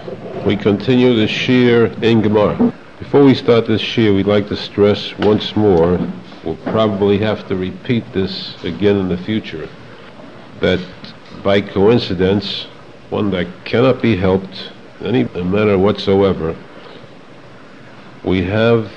We continue the Shir in Gemara. Before we start this Shir, we'd like to stress once more, we'll probably have to repeat this again in the future, that by coincidence, one that cannot be helped in any manner whatsoever, we have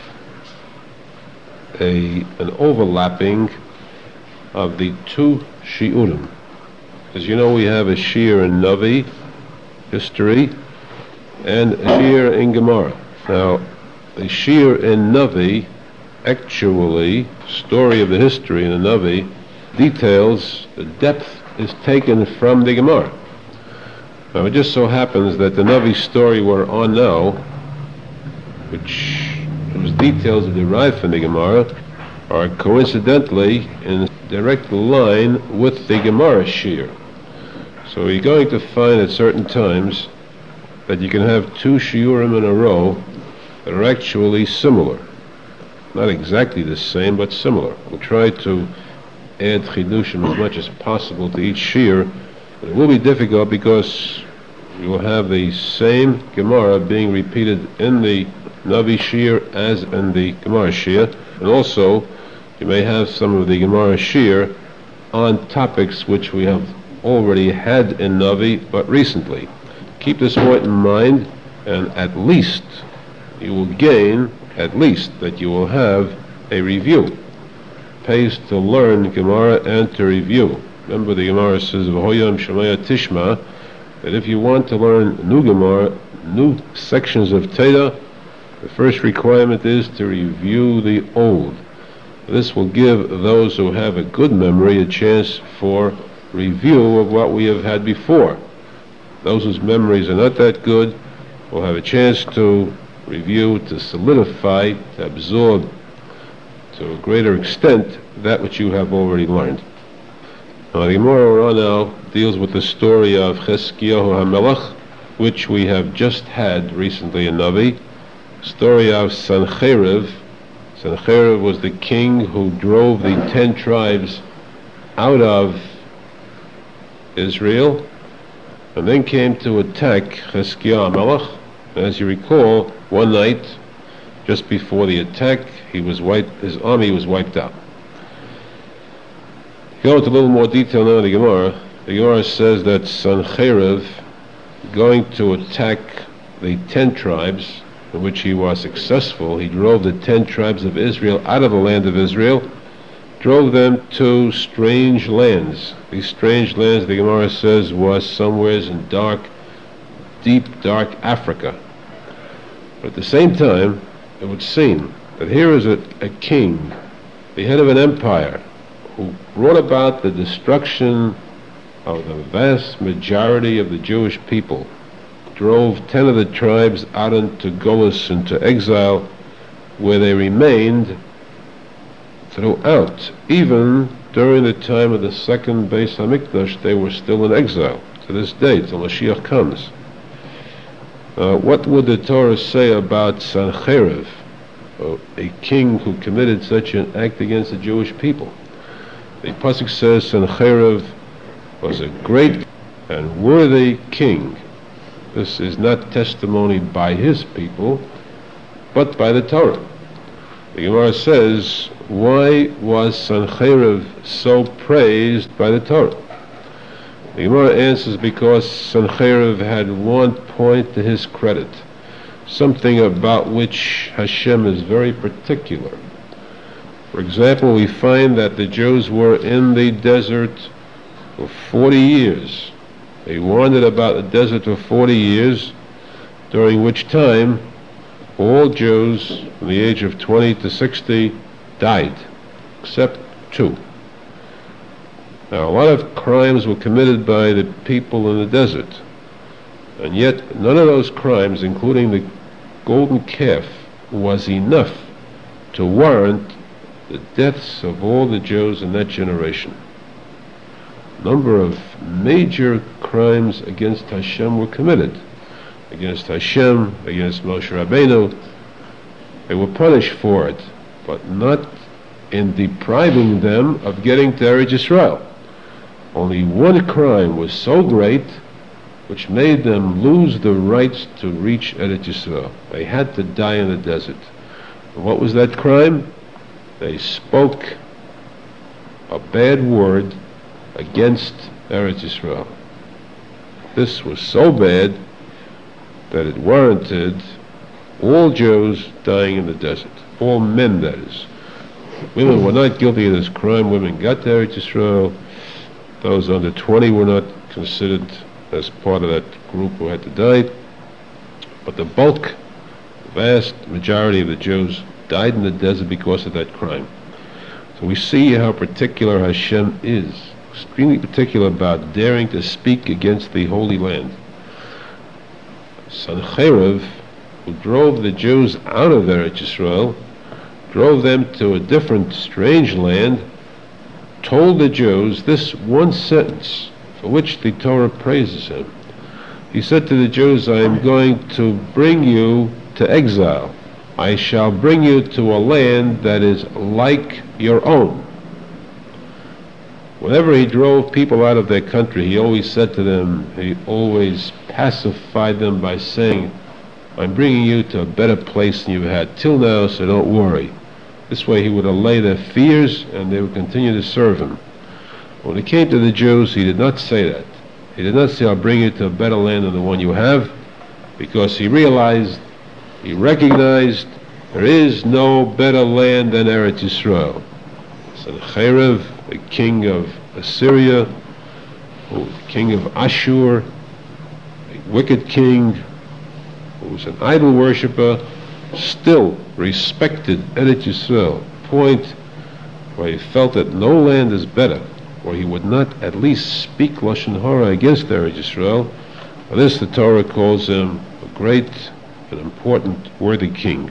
an overlapping of the two shiurim. As you know, we have a Shir in Navi, history, and a Shir in Gemara. Now, the Shir in Navi, actually, story of the history in the Navi, details, the depth is taken from the Gemara. Now, it just so happens that the Navi story we're on now, which whose details are derived from the Gemara, are coincidentally in direct line with the Gemara Shir. So you're going to find at certain times that you can have two shiurim in a row that are actually similar. Not exactly the same, but similar. We'll try to add chidushim as much as possible to each shir, but it will be difficult because you will have the same Gemara being repeated in the Navi Shir as in the Gemara Shir, and also you may have some of the Gemara Shir on topics which we have already had in Navi, but recently. Keep this point in mind, and at least you will gain, at least that you will have a review. It pays to learn Gemara and to review. Remember, the Gemara says, V'hoyam Shemaya Tishma, that if you want to learn new Gemara, new sections of Teda, the first requirement is to review the old. This will give those who have a good memory a chance for review of what we have had before. Those whose memories are not that good will have a chance to review, to solidify, to absorb to a greater extent that which you have already learned. Now, the Gemara we're on now deals with the story of Chizkiyahu HaMelech, which we have just had recently in Navi. Story of Sancheriv. Sancheriv was the king who drove the 10 tribes out of Israel, and then came to attack Chizkiyahu HaMelech. As you recall, one night, just before the attack, his army was wiped out. Go into a little more detail now in the Gemara. The Gemara says that Sancheriv, going to attack the 10 tribes, in which he was successful, he drove the 10 tribes of Israel out of the land of Israel, drove them to strange lands. These strange lands, the Gemara says, was somewhere in deep, dark Africa. But at the same time, it would seem that here is a king, the head of an empire, who brought about the destruction of the vast majority of the Jewish people, drove 10 of the tribes out into Golus, into exile, where they remained throughout. Even during the time of the second Beis HaMikdash, they were still in exile to this day, till Mashiach comes. What would the Torah say about Sancheriv, a king who committed such an act against the Jewish people? The pasuk says Sancheriv was a great and worthy king. This is not testimony by his people, but by the Torah. The Gemara says, why was Sancheriv so praised by the Torah? The Gemara answers, because Sancheriv had one point to his credit, something about which Hashem is very particular. For example, we find that the Jews were in the desert for 40 years. They wandered about the desert for 40 years, during which time all Jews from the age of 20 to 60 died, except 2. Now, a lot of crimes were committed by the people in the desert, and yet none of those crimes, including the golden calf, was enough to warrant the deaths of all the Jews in that generation. A number of major crimes against Hashem were committed. Against Hashem, against Moshe Rabbeinu. They were punished for it, but not in depriving them of getting to Eretz Yisrael. Only one crime was so great which made them lose the rights to reach Eretz Yisrael. They had to die in the desert. And what was that crime? They spoke a bad word against Eretz Yisrael. This was so bad that it warranted all Jews dying in the desert. All men, that is. Women were not guilty of this crime. Women got to Eretz Yisrael. Those under 20 were not considered as part of that group who had to die. But the bulk, the vast majority of the Jews died in the desert because of that crime. So we see how particular Hashem is, extremely particular about daring to speak against the Holy Land. Sancheriv, who drove the Jews out of Eretz Yisrael, drove them to a different, strange land, told the Jews this one sentence, for which the Torah praises him. He said to the Jews, I am going to bring you to exile. I shall bring you to a land that is like your own. Whenever he drove people out of their country, he always said to them, he always pacified them by saying, I'm bringing you to a better place than you've had till now, so don't worry. This way he would allay their fears and they would continue to serve him. When it came to the Jews, he did not say that. He did not say, I'll bring you to a better land than the one you have, because he realized, he recognized, there is no better land than Eretz Yisrael. Sancheriv, the king of Assyria, the king of Ashur, a wicked king who was an idol worshipper, still respected Eretz Yisrael, point where he felt that no land is better, or he would not at least speak Lashon Hara against Eretz Yisrael. For this the Torah calls him a great and important, worthy king.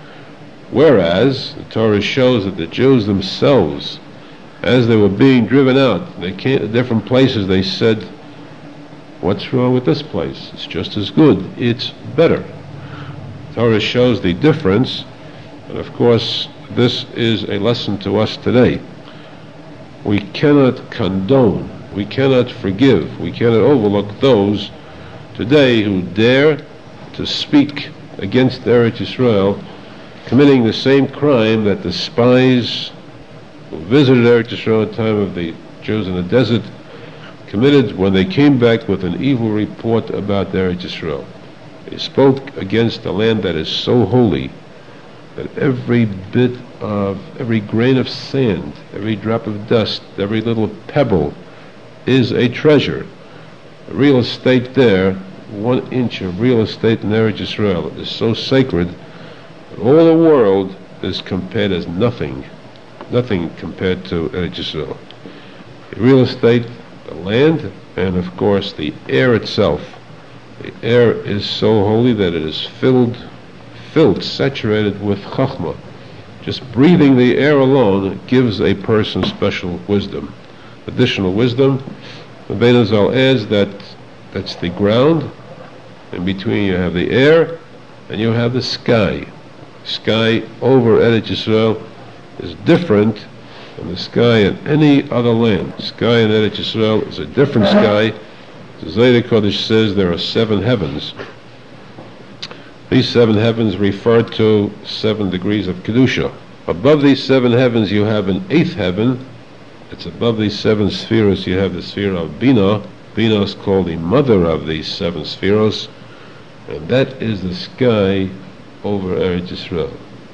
Whereas the Torah shows that the Jews themselves, as they were being driven out, they came to different places, they said, what's wrong with this place? It's just as good. It's better. The Torah shows the difference, and of course this is a lesson to us today. We cannot condone, we cannot forgive, we cannot overlook those today who dare to speak against Eretz Yisrael, committing the same crime that the spies who visited Eretz Yisrael at the time of the Jews in the desert committed when they came back with an evil report about Eretz Yisrael. They spoke against a land that is so holy that every bit of, every grain of sand, every drop of dust, every little pebble is a treasure. The real estate there, 1 inch of real estate in Eretz Yisrael, is so sacred that all the world is compared as nothing compared to Eretz Yisrael. The real estate, the land, and of course the air itself. The air is so holy that it is filled, saturated with chachma. Just breathing the air alone gives a person special wisdom. Additional wisdom, the Bein Zal adds that that's the ground. In between you have the air, and you have the sky. Sky over Eretz Yisrael is different than the sky in any other land. Sky in Eretz Yisrael is a different sky. The Zohar Kodesh says there are 7 heavens. These 7 heavens refer to 7 degrees of Kedusha. Above these 7 heavens you have an 8th heaven. It's above these 7 spheres you have the sphere of Bina. Bina is called the mother of these 7 spheres, and that is the sky over Eretz Yisrael.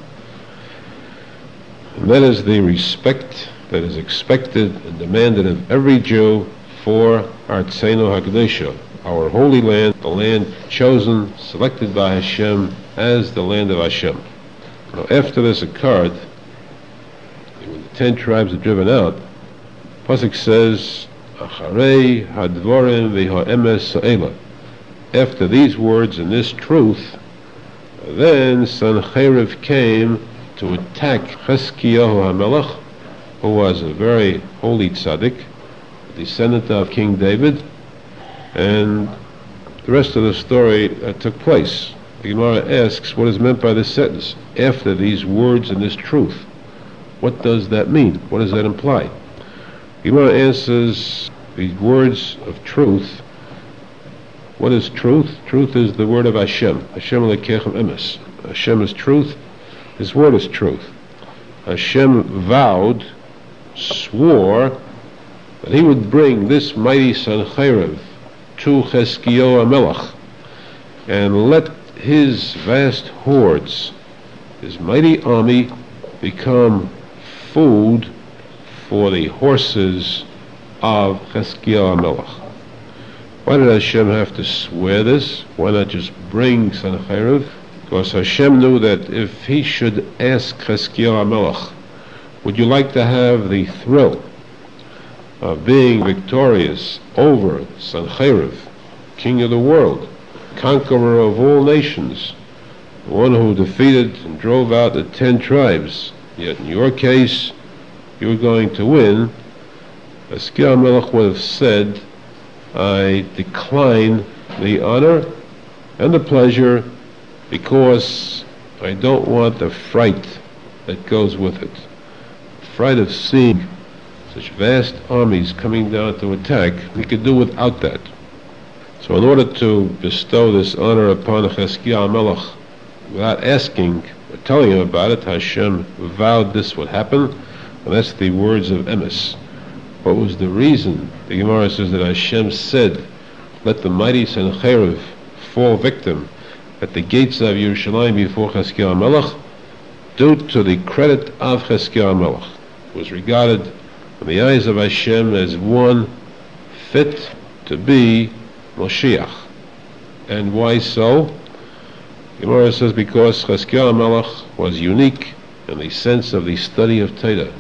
And that is the respect that is expected and demanded of every Jew for Artseinu HaKadosha, our holy land, the land chosen, selected by Hashem as the land of Hashem. Now, after this occurred, when the 10 tribes are driven out, Pasuk says, Acharei hadvorim v'ha'emes sa'ela. After these words and this truth, then Sancheriv came to attack Cheskiyahu HaMelech, who was a very holy tzaddik, a descendant of King David, and the rest of the story took place. The Gemara asks, what is meant by this sentence? After these words and this truth. What does that mean? What does that imply? The Gemara answers, these words of truth What is truth? Truth is the word of Hashem. Hashem lekechem emes. Hashem is truth. His word is truth. Hashem vowed, swore, that he would bring this mighty Sancheriv to Cheskiyah HaMelech and let his vast hordes, his mighty army, become food for the horses of Cheskiyah HaMelech. Why did Hashem have to swear this? Why not just bring Sancheriv? Because Hashem knew that if he should ask Cheskiyah HaMelech, would you like to have the thrill of being victorious over Sancheriv, king of the world, conqueror of all nations, the one who defeated and drove out the 10 tribes, yet in your case, you're going to win? Cheskiyah HaMelech would have said, I decline the honor and the pleasure because I don't want the fright that goes with it. The fright of seeing such vast armies coming down to attack, we could do without that. So in order to bestow this honor upon Cheskiyah HaMelech without asking or telling him about it, Hashem vowed this would happen, and that's the words of Emes. What was the reason? The Gemara says that Hashem said, let the mighty Sancheriv fall victim at the gates of Yerushalayim before Cheskiyah HaMelech, due to the credit of Cheskiyah HaMelech. It was regarded in the eyes of Hashem as one fit to be Moshiach. And why so? Gemara says because Cheskiyah HaMelech was unique in the sense of the study of Torah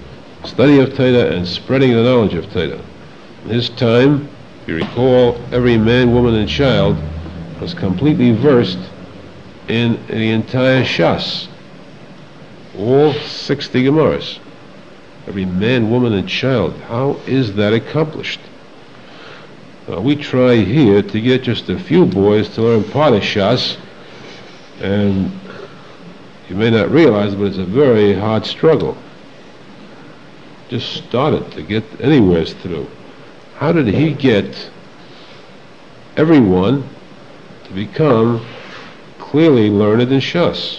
and spreading the knowledge of Torah. In his time, if you recall, every man, woman, and child was completely versed in the entire Shas, all 60 Gemaras. Every man, woman, and child. How is that accomplished? We try here to get just a few boys to learn part of Shas, and you may not realize, but it's a very hard struggle. Just started to get anywhere through. How did he get everyone to become clearly learned in Shas?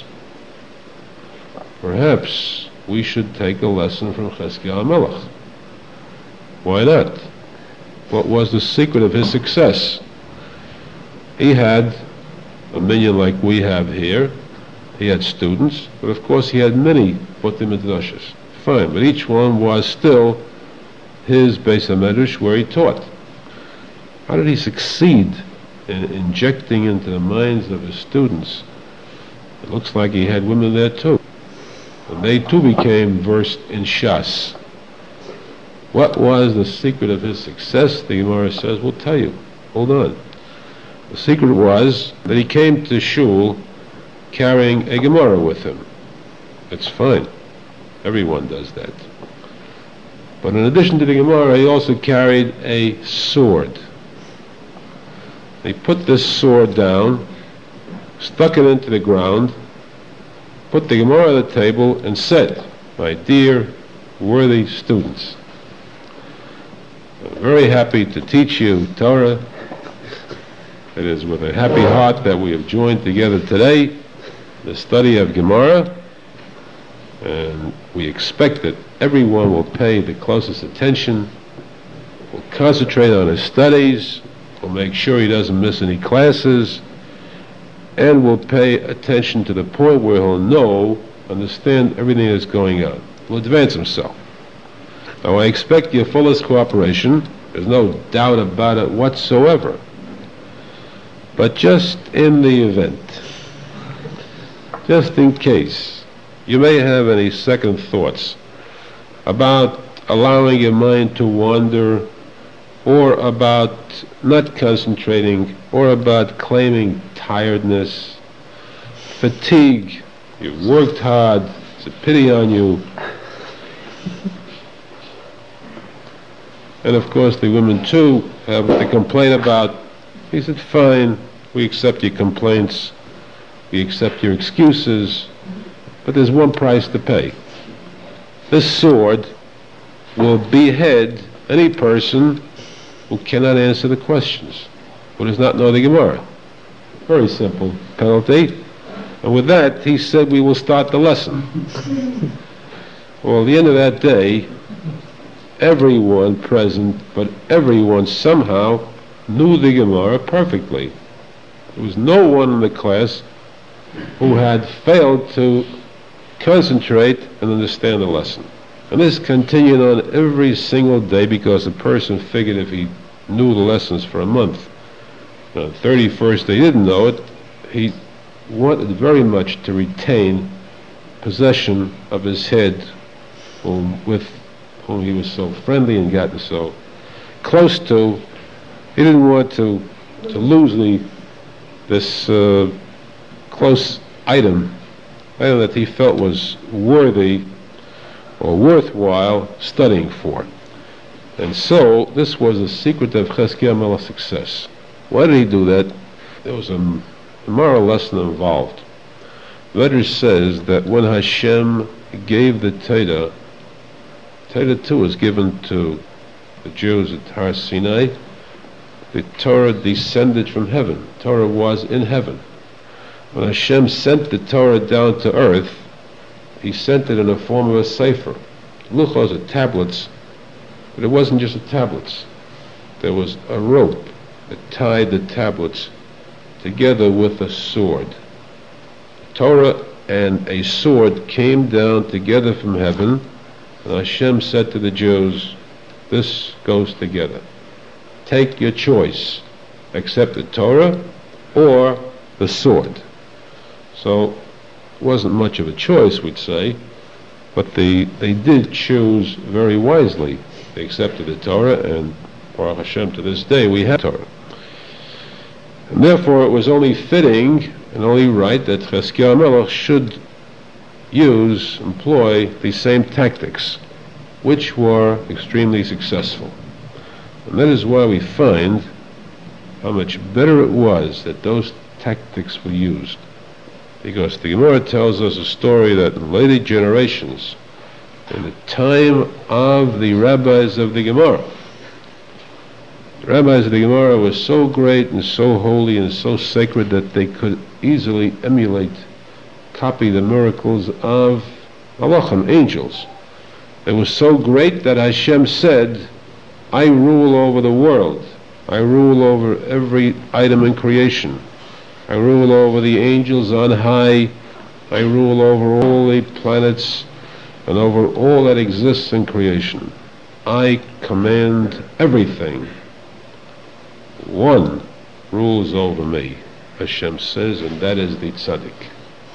Perhaps we should take a lesson from Cheskiyah HaMelech. Why not? What was the secret of his success? He had a million like we have here. He had students, but of course he had many Butei Midrashos. Fine, but each one was still his Beis HaMedrash where he taught. How did he succeed in injecting into the minds of his students? It looks like he had women there too. And they too became versed in Shas. What was the secret of his success? The Gemara says, we'll tell you. Hold on. The secret was that he came to Shul carrying a Gemara with him. It's fine. Everyone does that. But in addition to the Gemara, he also carried a sword. He put this sword down, stuck it into the ground, put the Gemara on the table, and said, my dear, worthy students, I'm very happy to teach you Torah. It is with a happy heart that we have joined together today the study of Gemara, and we expect that everyone will pay the closest attention, will concentrate on his studies, will make sure he doesn't miss any classes, and will pay attention to the point where he'll understand everything that's going on. Will advance himself. Now I expect your fullest cooperation. There's no doubt about it whatsoever. But just in the event, just in case, you may have any second thoughts about allowing your mind to wander, or about not concentrating, or about claiming tiredness, fatigue. You've worked hard, it's a pity on you. And of course the women too have to complain about. He said, fine, we accept your complaints, we accept your excuses, but there's one price to pay. This sword will behead any person who cannot answer the questions. who does not know the Gemara. Very simple penalty. And with that, he said, we will start the lesson. Well, at the end of that day, everyone present, but everyone somehow knew the Gemara perfectly. There was no one in the class who had failed to concentrate and understand the lesson. And this continued on every single day, because the person figured if he knew the lessons for a month, on the 31st they didn't know it, he wanted very much to retain possession of his head, with whom he was so friendly and gotten so close to. He didn't want to lose this close item that he felt was worthy or worthwhile studying for. And so this was the secret of Cheskia Melech's success. Why did he do that? There was a moral lesson involved. The Medrash says that when Hashem gave the Torah too was given to the Jews at Har Sinai. The Torah descended from heaven. Torah was in heaven. When Hashem sent the Torah down to earth, he sent it in the form of a sefer. Luchos are tablets, but it wasn't just the tablets. There was a rope that tied the tablets together with a sword. Torah and a sword came down together from heaven, and Hashem said to the Jews, this goes together. Take your choice. Accept the Torah or the sword. So it wasn't much of a choice, we'd say, but they did choose very wisely. They accepted the Torah, and Baruch Hashem, to this day we have Torah. And therefore it was only fitting and only right that Cheskia Melech should employ the same tactics, which were extremely successful. And that is why we find how much better it was that those tactics were used. Because the Gemara tells us a story that in later generations, in the time of the rabbis of the Gemara, the rabbis of the Gemara were so great and so holy and so sacred that they could easily copy the miracles of malachim, angels. They were so great that Hashem said, I rule over the world. I rule over every item in creation. I rule over the angels on high. I rule over all the planets and over all that exists in creation. I command everything. One rules over me, Hashem says, and that is the tzaddik.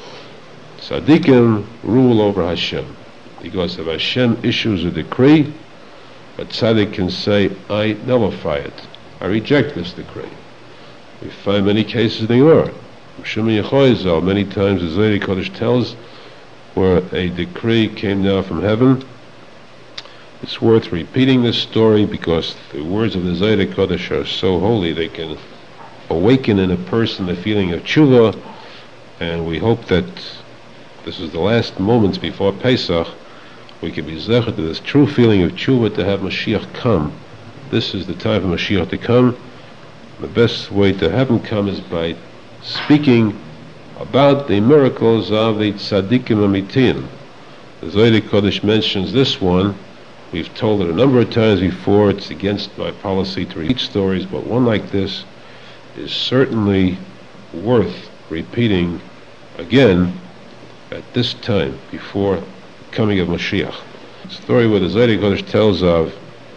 Tzaddikim rule over Hashem, because if Hashem issues a decree, a tzaddik can say, I nullify it. I reject this decree. We find many cases in the Gemara. Shimon Yechoizal, many times the Zohar Kodesh tells where a decree came down from heaven. It's worth repeating this story because the words of the Zohar Kodesh are so holy they can awaken in a person the feeling of tshuva, and we hope that this is the last moments before Pesach we can be zecher to this true feeling of tshuva, to have Mashiach come. This is the time for Mashiach to come. The best way to have him come is by speaking about the miracles of the tzaddikim amitim. The Zohar Kodesh mentions this one. We've told it a number of times before. It's against my policy to repeat stories, but one like this is certainly worth repeating again at this time before coming of Mashiach. The story where the Zohar Kodesh tells of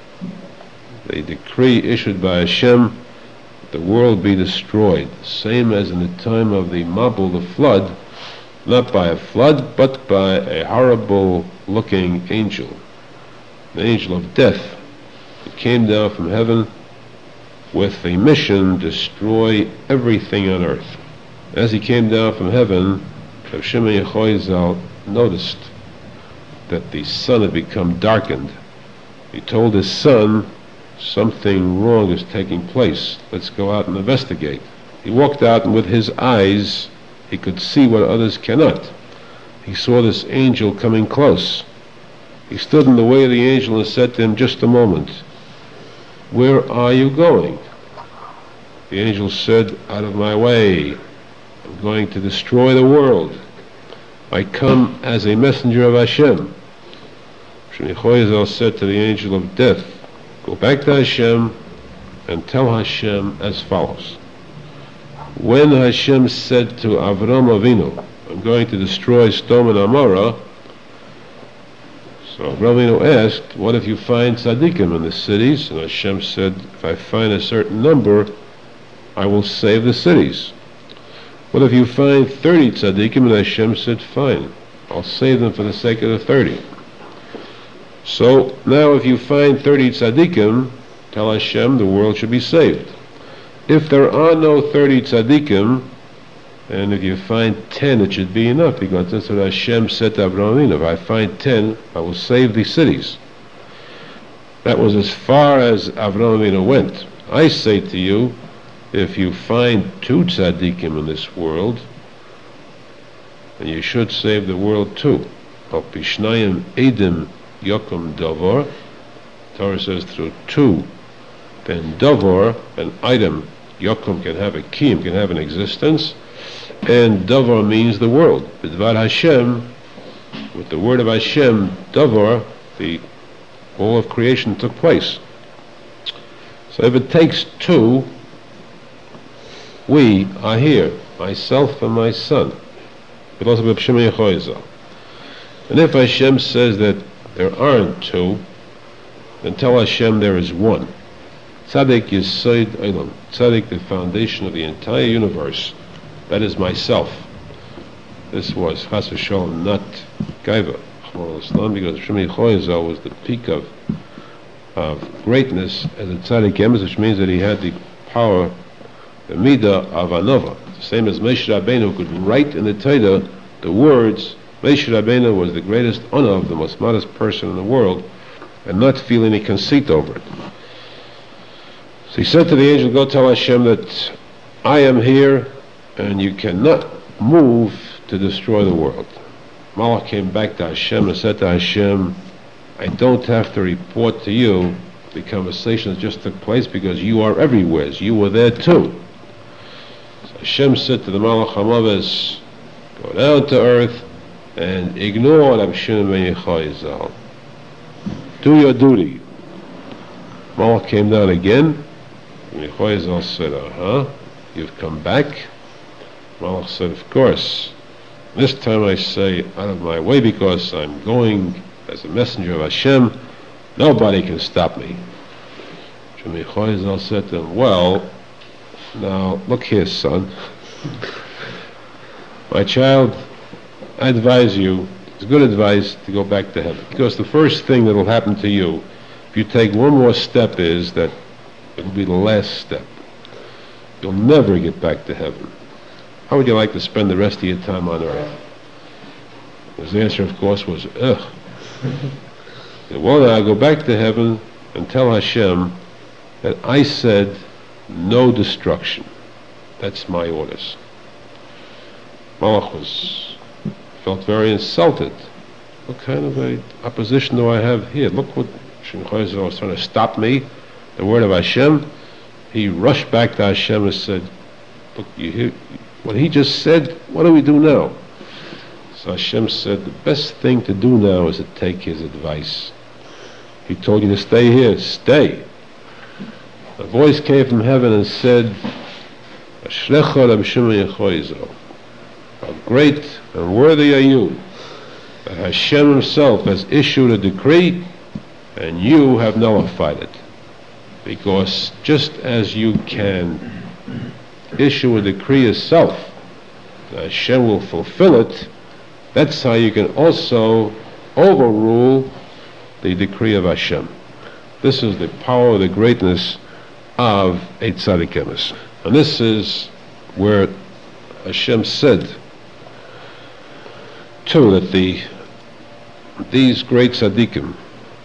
the decree issued by Hashem, the world be destroyed, same as in the time of the Mabul, the flood, not by a flood, but by a horrible looking angel, the angel of death, that came down from heaven with a mission to destroy everything on earth. As he came down from heaven, Rav Shimon Yechoizal noticed that the sun had become darkened. He told his son, something wrong is taking place. Let's go out and investigate. He walked out, and with his eyes he could see what others cannot. He saw this angel coming close. He stood in the way of the angel and said to him, just a moment, where are you going? The angel said, out of my way. I'm going to destroy the world. I come as a messenger of Hashem. Shemichoyzel said to the angel of death, go back to Hashem and tell Hashem as follows. When Hashem said to Avram Avinu, I'm going to destroy Sodom and Amorah, so Avram Avinu asked, what if you find tzaddikim in the cities? And Hashem said, if I find a certain number, I will save the cities. What if you find 30 tzaddikim? And Hashem said, fine, I'll save them for the sake of the 30. So now if you find 30 tzaddikim, tell Hashem the world should be saved. If there are no 30 tzaddikim, and if you find 10, it should be enough, because that's what Hashem said to Avraham Avinu. If I find 10, I will save the cities. That was as far as Avraham Avinu went. I say to you, if you find 2 tzaddikim in this world, then you should save the world too. Al pishnayim edim yokum davar. Torah says through 2, then davar, an item, yokum can have a kiyum, can have an existence, and davar means the world. B'dvar Hashem, with the word of Hashem, davar, the all of creation took place. So if it takes 2, we are here, myself and my son. And if Hashem says that there aren't 2, then tell Hashem there is 1. Tzaddik Yesod Olam. Tzaddik, the foundation of the entire universe. That is myself. This was Chas v'Shalom, not Gaiva, because Shemi Choyazal was the peak of greatness as a tzaddik emes, which means that he had the power, the midah of anova. The same as Moshe Rabbeinu could write in the Torah the words. Moshe Rabbeinu was the greatest honor of the most modest person in the world, and not feel any conceit over it. So he said to the angel, go tell Hashem that I am here, and you cannot move to destroy the world. Malach came back to Hashem and said to Hashem, I don't have to report to you the conversation that just took place, because you are everywhere. You were there too. So Hashem said to the Malach HaMaves, go down to earth and ignore Rab Shimon ben Yochai Zal. Do your duty. Malach came down again. Yochai Zal said, you've come back? Malach said, of course. This time I say, out of my way, because I'm going as a messenger of Hashem. Nobody can stop me. Yochai Zal said to him, well, now look here, son. My child, I advise you, it's good advice to go back to heaven. Because the first thing that will happen to you, if you take one more step, is that it will be the last step. You'll never get back to heaven. How would you like to spend the rest of your time on earth? His answer, of course, was, ugh. Well, now I'll go back to heaven and tell Hashem that I said no destruction. That's my orders. Malach felt very insulted. What kind of a opposition do I have here? Look what Shemchai was trying to stop me, the word of Hashem. He rushed back to Hashem and said, look, you hear what he just said? What do we do now? So Hashem said, the best thing to do now is to take his advice. He told you to stay here, stay. A voice came from heaven and said, Ashlecha Rab Shimon Yochai Zal. How great and worthy are you that Hashem himself has issued a decree and you have nullified it. Because just as you can issue a decree yourself, Hashem will fulfill it, that's how you can also overrule the decree of Hashem. This is the power, the greatness of a tzaddik emes. And this is where Hashem said too that these great tzaddikim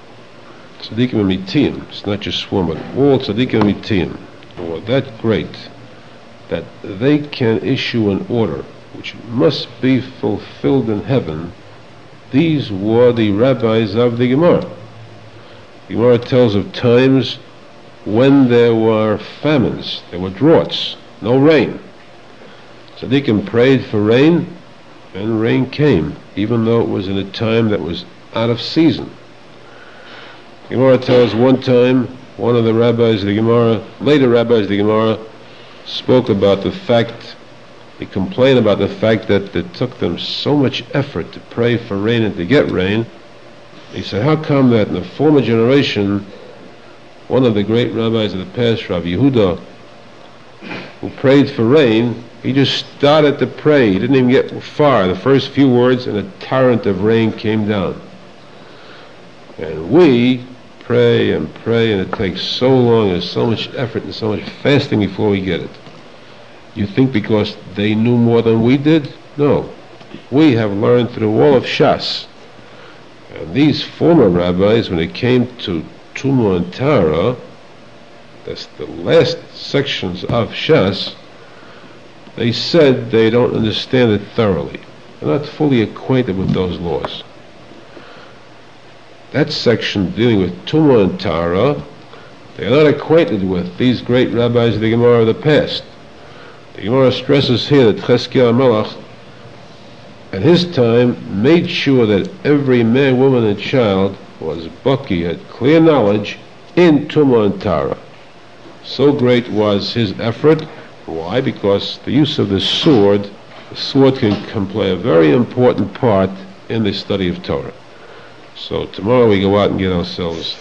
amitim, it's not just one, but all tzaddikim amitim, were that great that they can issue an order which must be fulfilled in heaven. These were the rabbis of the Gemara. The Gemara tells of times when there were famines, there were droughts, no rain. Tzaddikim prayed for rain, and rain came, even though it was in a time that was out of season. Gemara tells one time, one of the rabbis of the Gemara, later rabbis of the Gemara, spoke about the fact, they complained about the fact that it took them so much effort to pray for rain and to get rain. He said, how come that in the former generation, one of the great rabbis of the past, Rav Yehuda, who prayed for rain, he just started to pray. He didn't even get far. The first few words, and a torrent of rain came down. And we pray, and it takes so long, and so much effort, and so much fasting before we get it. You think because they knew more than we did? No. We have learned through all of Shas. And these former rabbis, when it came to Tumah and Tara, that's the last sections of Shas, they said they don't understand it thoroughly. They're not fully acquainted with those laws. That section dealing with Tumah and Tara, they are not acquainted with these great rabbis of the Gemara of the past. The Gemara stresses here that Cheskel HaMelech, at his time, made sure that every man, woman, and child was baki, had clear knowledge in Tumah and Tara. So great was his effort. Why? Because the use of the sword can play a very important part in the study of Torah. So tomorrow we go out and get ourselves.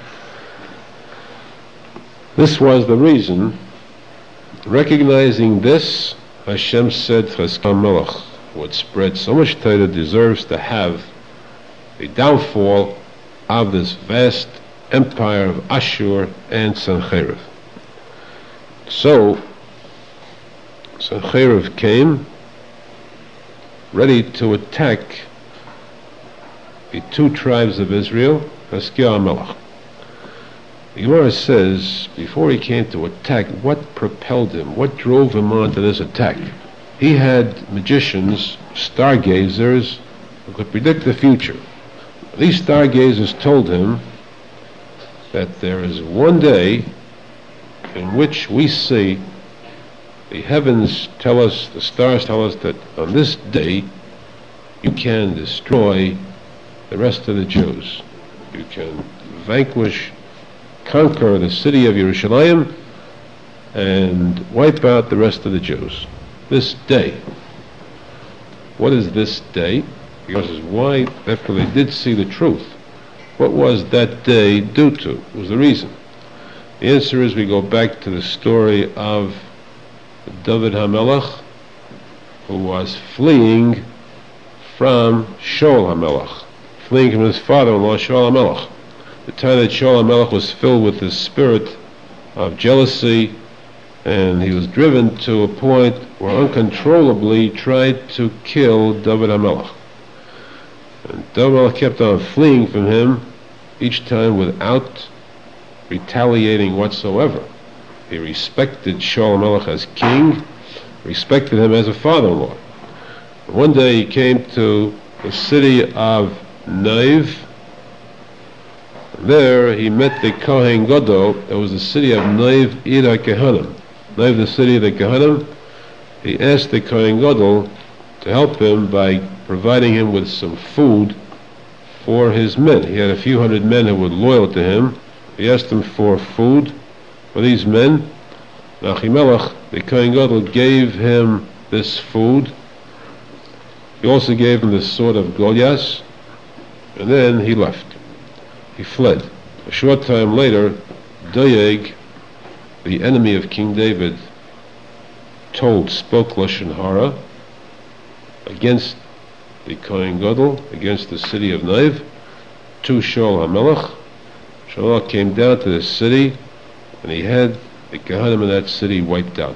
This was the reason. Recognizing this, Hashem said Cheskel HaMelech would spread so much Torah deserves to have the downfall of this vast empire of Ashur and Sancheriv. So Sancheriv came ready to attack the two tribes of Israel, Cheskel HaMelech. The Gemara says, before he came to attack, what propelled him? What drove him on to this attack? He had magicians, stargazers, who could predict the future. These stargazers told him that there is one day in which we see the heavens tell us, the stars tell us that on this day you can destroy the rest of the Jews. You can conquer the city of Yerushalayim and wipe out the rest of the Jews. This day. What is this day? Because why, after they did see the truth, what was that day due to? What was the reason? The answer is we go back to the story of David HaMelech, who was fleeing from Shaul HaMelech, fleeing from his father-in-law Shaul HaMelech. The time that Shaul HaMelech was filled with the spirit of jealousy, and he was driven to a point where uncontrollably tried to kill David HaMelech. And David HaMelech kept on fleeing from him, each time without retaliating whatsoever. He respected Shaul HaMelech as king, respected him as a father-in-law. One day he came to the city of Naiv. There he met the Kohen Gadol. It was the city of Naiv Ir HaKehanim. Naiv, the city of the Kehanim. He asked the Kohen Gadol to help him by providing him with some food for his men. He had a few hundred men who were loyal to him. He asked him for food for these men. Achimelech, the Kohen Gadol, gave him this food. He also gave him the sword of Goliath, and then he left. He fled. A short time later, Doeg, the enemy of King David, spoke Lashon Hara against the Kohen Gadol, against the city of Naiv, to Shaul HaMelech. Shaul came down to the city, and he had the Kehanim in that city wiped out.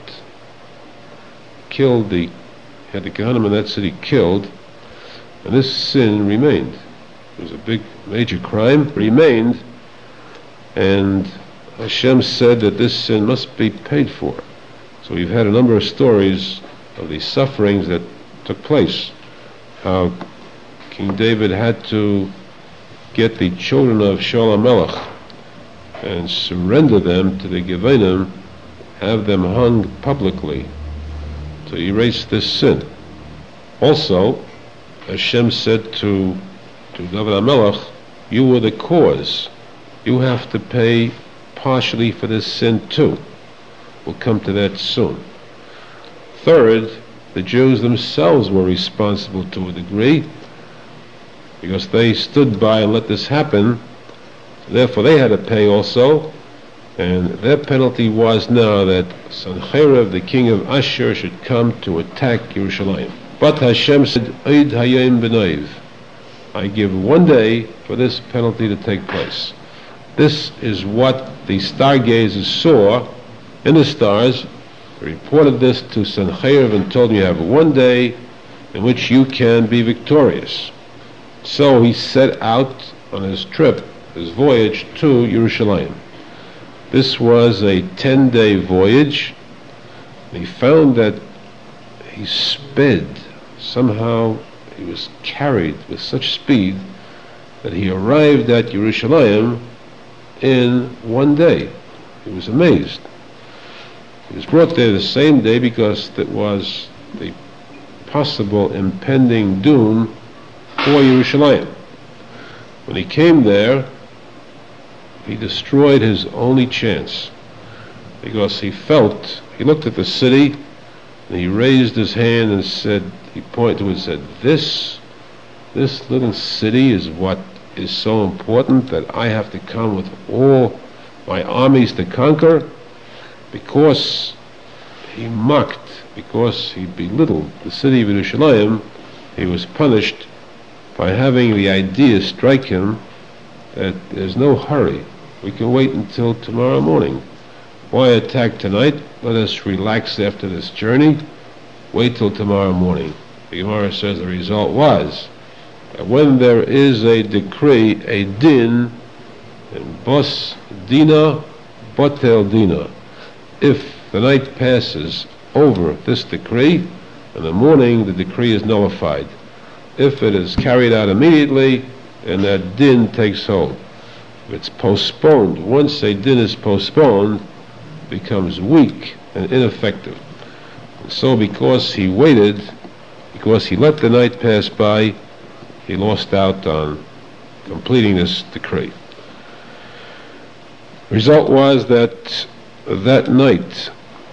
Had the Kehanim in that city killed, and this sin remained. It was a big, major crime, remained, and Hashem said that this sin must be paid for. So we've had a number of stories of the sufferings that took place. How King David had to get the children of Shaul HaMelech and surrender them to the Gevinim, have them hung publicly to erase this sin. Also, Hashem said to David HaMelech, you were the cause. You have to pay partially for this sin too. We'll come to that soon. Third, the Jews themselves were responsible to a degree because they stood by and let this happen. Therefore, they had to pay also. And their penalty was now that Sancheriv, the king of Ashur, should come to attack Yerushalayim. But Hashem said, Eid Hayom B'Noiv, I give 1 day for this penalty to take place. This is what the stargazers saw in the stars. They reported this to Sancheriv and told him, you have 1 day in which you can be victorious. So he set out on his trip, his voyage to Yerushalayim. This was a 10-day voyage. He found that he sped. Somehow he was carried with such speed that he arrived at Yerushalayim in 1 day. He was amazed. He was brought there the same day because that was the possible impending doom for Yerushalayim. When he came there, he destroyed his only chance because he looked at the city and he raised his hand and said, he pointed to it and said, this little city is what is so important that I have to come with all my armies to conquer. Because he mocked, because he belittled the city of Yerushalayim, he was punished by having the idea strike him that there's no hurry. We can wait until tomorrow morning. Why attack tonight? Let us relax after this journey. Wait till tomorrow morning. The Gemara says the result was that when there is a decree, a din, and bos dina, botel dina, if the night passes over this decree, in the morning the decree is nullified. If it is carried out immediately, then that din takes hold. If it's postponed, once a din is postponed, it becomes weak and ineffective. And so because he waited, because he let the night pass by, he lost out on completing this decree. The result was that night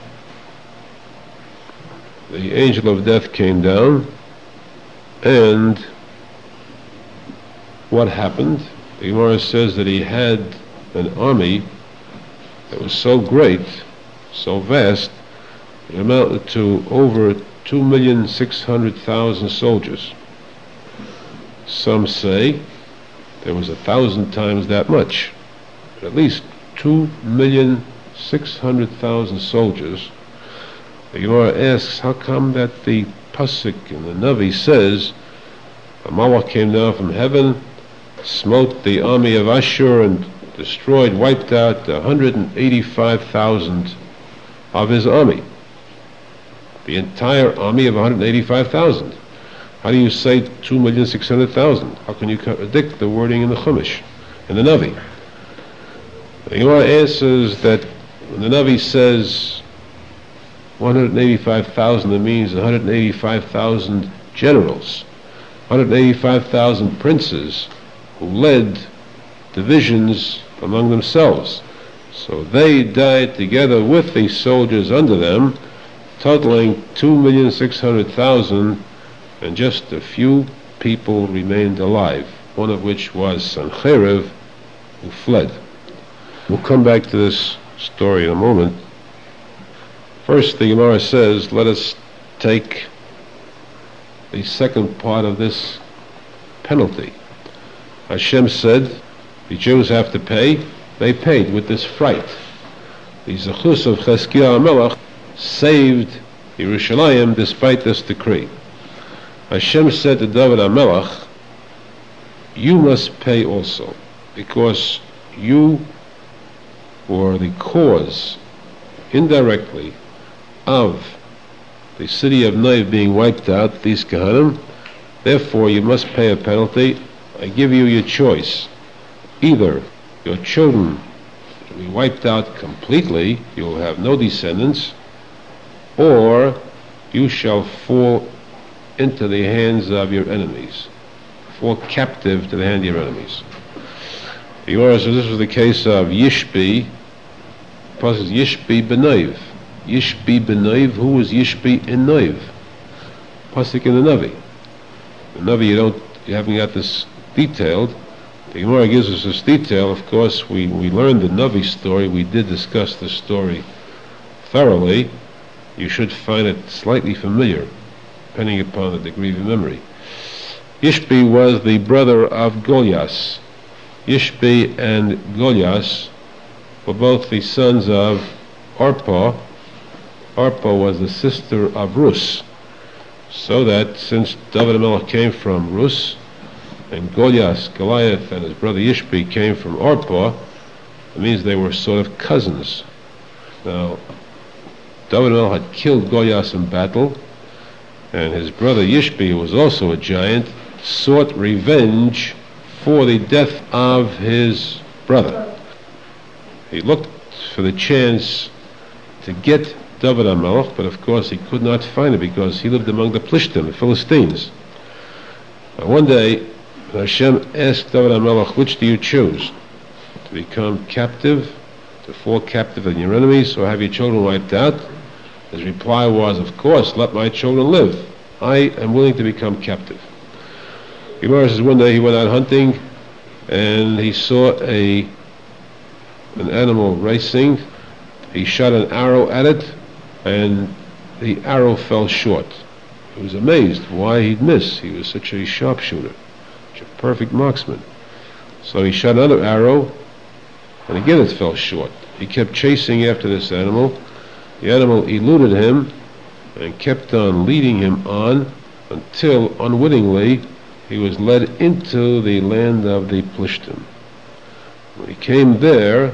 the angel of death came down, and what happened? The Gemara says that he had an army that was so great, so vast, it amounted to over 2,600,000 soldiers. Some say there was 1,000 times that much, but at least 2,600,000 soldiers. The Gemara asks, how come that the Pasuk in the Navi says, a Malach came down from heaven, smote the army of Ashur and destroyed, wiped out 185,000 of his army. The entire army of 185,000. How do you say 2,600,000? How can you contradict the wording in the Chumash, in the Navi? The Gemara answers that when the Navi says 185,000, it means 185,000 generals, 185,000 princes who led divisions among themselves. So they died together with the soldiers under them, totaling 2,600,000, and just a few people remained alive, one of which was Sancheriv, who fled. We'll come back to this story in a moment. First, the Gemara says, let us take the second part of this penalty. Hashem said, the Jews have to pay. They paid with this fright. The Zechus of Cheskia HaMelech saved Yerushalayim despite this decree. Hashem said to David HaMelech, you must pay also, because you were the cause, indirectly, of the city of Noiv being wiped out, these Kohanim. Therefore you must pay a penalty. I give you your choice. Either your children to be wiped out completely, you will have no descendants, or you shall fall into the hands of your enemies, fall captive to the hand of your enemies. The Gemara says this was the case of Yishbi. Pasuk says Yishbi b'Noiv. Yishbi b'Noiv. Who was Yishbi in Noiv? Pasuk in the Navi. The Navi you haven't got this detailed. The Gemara gives us this detail. Of course, we learned the Navi story. We did discuss the story thoroughly. You should find it slightly familiar, depending upon the degree of your memory. Yishbi was the brother of Goliath. Yishbi and Goliath were both the sons of Orpah. Orpah was the sister of Rus. So that since David HaMelech came from Rus, and Goliath and his brother Yishbi came from Orpah, it means they were sort of cousins. Now, David HaMelech had killed Goliath in battle, and his brother Yishbi, who was also a giant, sought revenge for the death of his brother. He looked for the chance to get David HaMelech, but of course he could not find it because he lived among the Plishtim, the Philistines. Now one day, Hashem asked David HaMelech, which do you choose? To become captive, to fall captive in your enemies, or have your children wiped out? His reply was, of course, let my children live. I am willing to become captive. Gemara says one day he went out hunting and he saw an animal racing. He shot an arrow at it and the arrow fell short. He was amazed why he'd miss. He was such a sharpshooter, such a perfect marksman. So he shot another arrow and again it fell short. He kept chasing after this animal. The animal eluded him and kept on leading him on until unwittingly he was led into the land of the Plishtim. When he came there,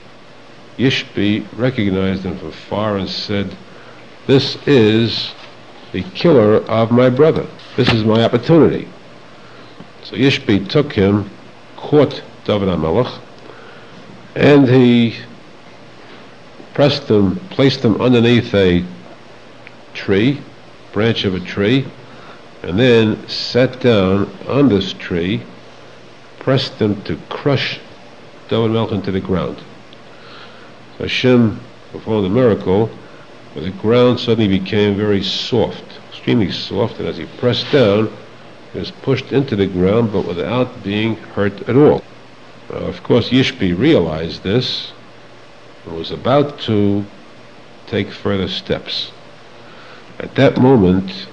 Yishbi recognized him from far and said, this is the killer of my brother. This is my opportunity. So Yishbi took him, caught David HaMelech, and he placed him underneath a tree, branch of a tree, and then sat down on this tree, pressed him to crush David HaMelech into the ground. So Hashem performed a miracle where the ground suddenly became very soft, extremely soft, and as he pressed down, he was pushed into the ground, but without being hurt at all. Of course, Yishbi realized this and was about to take further steps. At that moment,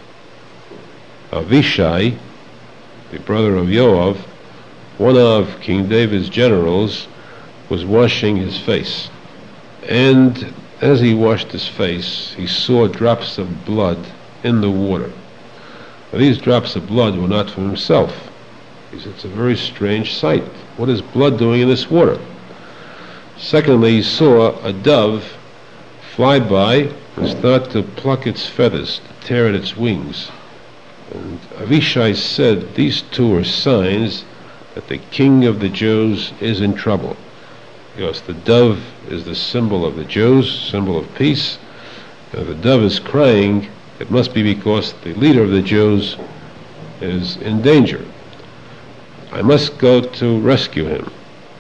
Avishai, the brother of Yoav, one of King David's generals, was washing his face. And as he washed his face, he saw drops of blood in the water. Now, these drops of blood were not from himself. He said, it's a very strange sight. What is blood doing in this water? Secondly, he saw a dove fly by and start to pluck its feathers, to tear at its wings. And Avishai said, these two are signs that the king of the Jews is in trouble. Because the dove is the symbol of the Jews, symbol of peace. And if the dove is crying, it must be because the leader of the Jews is in danger. I must go to rescue him.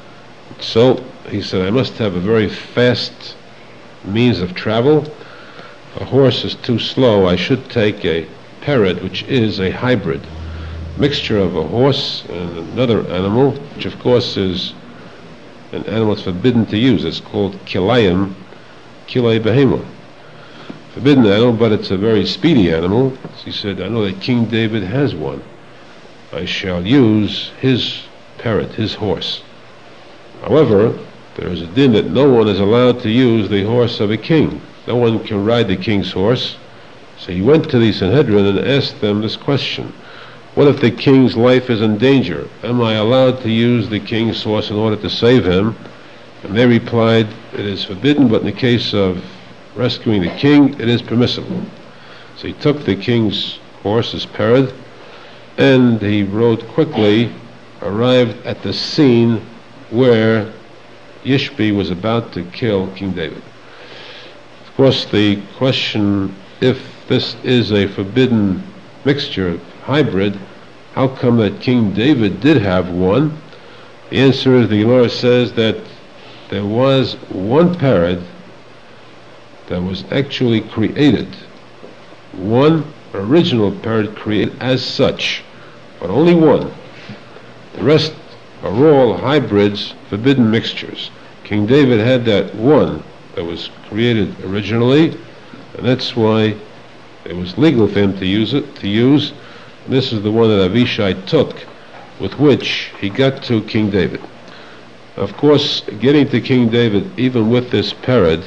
So he said, I must have a very fast means of travel. A horse is too slow. I should take a parrot, which is a hybrid mixture of a horse and another animal, which of course is an animal that's forbidden to use. It's called kilayim, kilay behema. Forbidden animal, but it's a very speedy animal. So he said, I know that King David has one. I shall use his parrot, his horse. However, there is a din that no one is allowed to use the horse of a king. No one can ride the king's horse. So he went to the Sanhedrin and asked them this question. What if the king's life is in danger? Am I allowed to use the king's horse in order to save him? And they replied, it is forbidden, but in the case of rescuing the king, it is permissible. So he took the king's horse, his parrot, and he rode quickly, arrived at the scene where Yishbi was about to kill King David. Of course, the question, if this is a forbidden mixture, hybrid, how come that King David did have one? The answer is, the Gemara says that there was one parrot that was actually created, one original parrot created as such, but only one. The rest are all hybrids, forbidden mixtures. King David had that one that was created originally, and that's why it was legal for him to use. And this is the one that Avishai took, with which he got to King David. Of course, getting to King David, even with this parrot,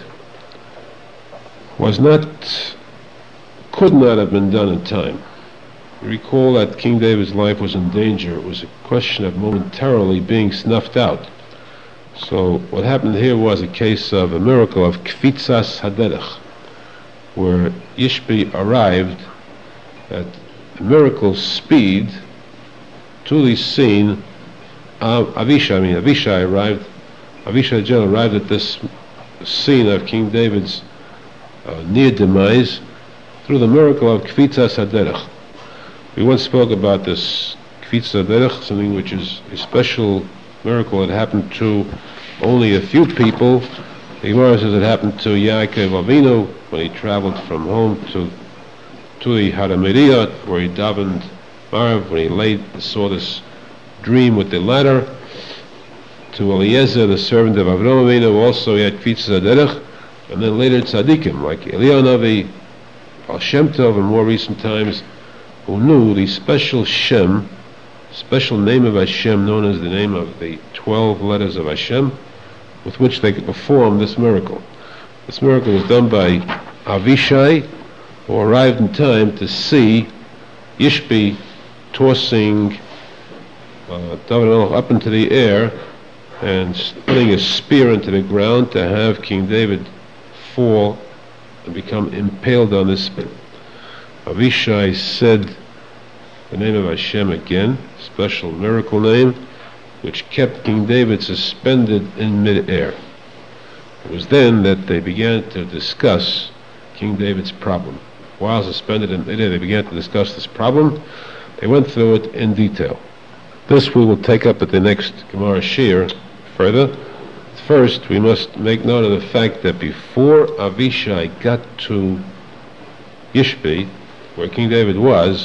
could not have been done in time. You recall that King David's life was in danger. It was a question of momentarily being snuffed out. So what happened here was a case of a miracle of Kfitzas Haderech, where Yishbi arrived at miracle speed to the scene of Avishai arrived at this scene of King David's near demise through the miracle of Kfitzas Haderech. We once spoke about this Kfitzas Haderech, something which is a special miracle that happened to only a few people. The Gemara says it happened to Yaakov Avinu when he traveled from home to the Har HaMoriah, where he davened Marav, when he saw this dream with the ladder. To Eliezer, the servant of Avraham Avinu, also he had Kfitzas Haderech, and then later tzaddikim like Eliyahu Navi, Baal Shem Tov, in more recent times, who knew the special name of Hashem, known as the name of the 12 letters of Hashem, with which they could perform this miracle. This miracle was done by Avishai, who arrived in time to see Yishbi tossing David up into the air and putting a spear into the ground to have King David fall and become impaled on this spear. Avishai said the name of Hashem again, special miracle name, which kept King David suspended in mid-air. It was then that they began to discuss King David's problem. While suspended in mid-air, they began to discuss this problem. They went through it in detail. This we will take up at the next Gemara Shir further. First, we must make note of the fact that before Avishai got to Yishbi, where King David was,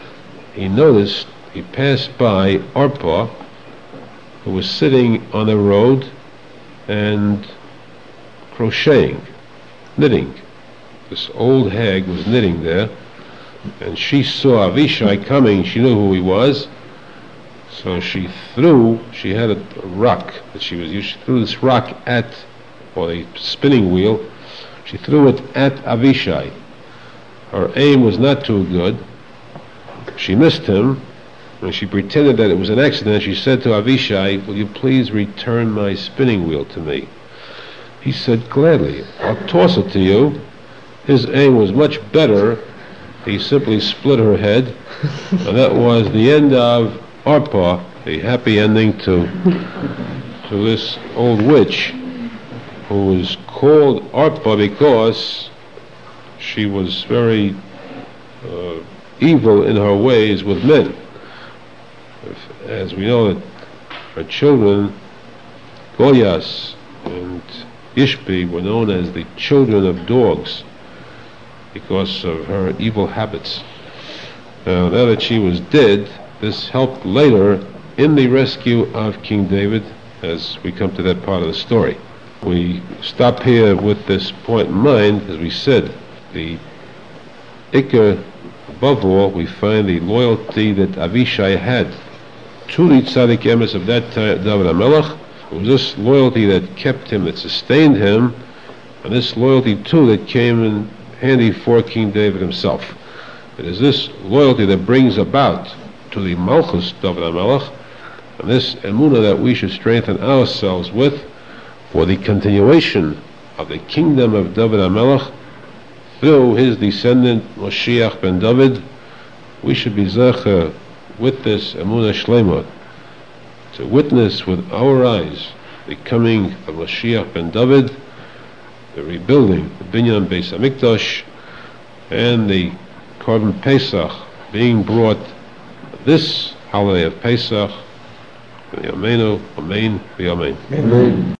he passed by Orpah, who was sitting on the road and crocheting, knitting. This old hag was knitting there, and she saw Avishai coming. She knew who he was, so she had a rock that she was using. She threw this rock or a spinning wheel, she threw it at Avishai. Her aim was not too good. She missed him, and she pretended that it was an accident. She said to Avishai, "Will you please return my spinning wheel to me?" He said, "Gladly, I'll toss it to you." His aim was much better. He simply split her head, and that was the end of Orpah, a happy ending to this old witch, who was called Orpah because she was very evil in her ways with men. As we know, that her children, Goyas and Yishbi, were known as the children of dogs because of her evil habits. Now that she was dead, this helped later in the rescue of King David, as we come to that part of the story. We stop here with this point in mind. As we said, the Ikar, above all, we find the loyalty that Avishai had to the tzaddik emes of that time, David HaMelech. It was this loyalty that kept him, that sustained him, and this loyalty too that came in handy for King David himself. It is this loyalty that brings about to the Malchus David HaMelech, and this emunah that we should strengthen ourselves with for the continuation of the kingdom of David HaMelech through his descendant Moshiach ben David. We should be zecher with this emunah shleimah to witness with our eyes the coming of Mashiach ben David, the rebuilding the Binyan Beis Hamikdash, and the Korban Pesach being brought this holiday of Pesach. Amen, Amen, Amen.